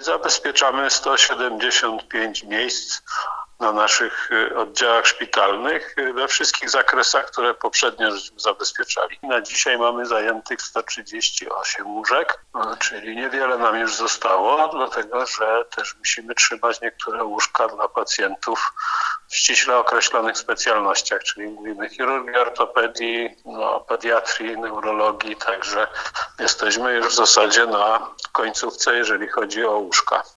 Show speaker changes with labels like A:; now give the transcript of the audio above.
A: Zabezpieczamy 175 miejsc na naszych oddziałach szpitalnych we wszystkich zakresach, które poprzednio zabezpieczali. Na dzisiaj mamy zajętych 138 łóżek, czyli niewiele nam już zostało, dlatego że też musimy trzymać niektóre łóżka dla pacjentów w ściśle określonych specjalnościach, czyli mówimy chirurgii, ortopedii, pediatrii, neurologii, także jesteśmy już w zasadzie na końcówce, jeżeli chodzi o łóżka.